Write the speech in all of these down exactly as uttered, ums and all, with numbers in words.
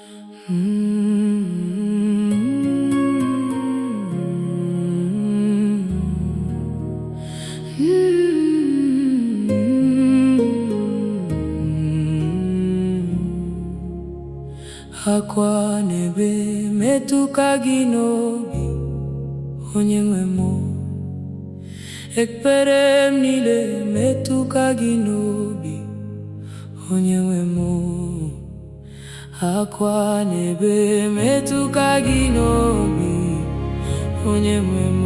Akwa n'ebe metụ ka gị n'obi, onye nwe m. Ekpere m niile metụ ka gị n'obi, onye nwe m. Akwa n'ebe metụ ka gị n'obi, onye nwe m.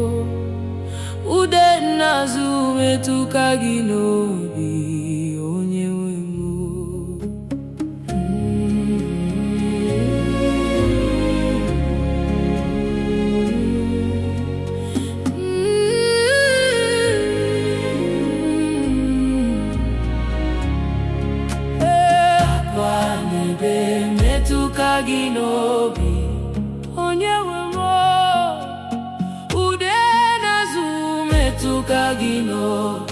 Ude n'azụ metụ ka gị n'obi, onye nwe m. Metụ ka gị n'obi, onye nwe m. Ude n'azụ metụ ka gị n'obi.